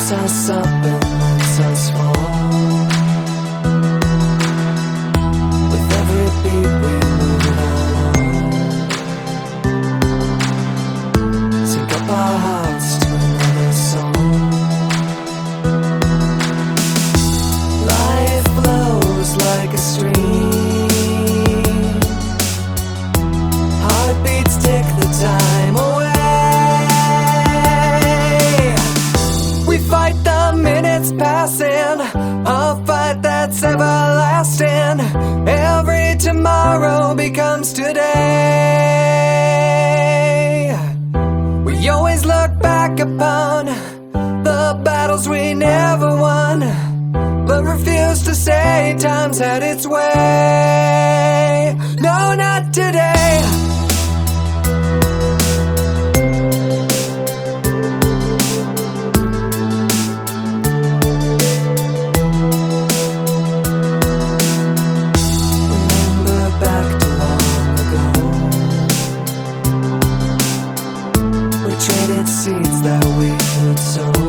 lifts us up and lets us fall. With every beat we move along, sync up our hearts to another song. Life flows like a stream, heartbeats tick the time away. We fight the minutes passing, a fight that's everlasting. Every tomorrow becomes today. We always look back upon the battles we never won, but refuse to say time's had its way. No, not today. Traded seeds that we could sow.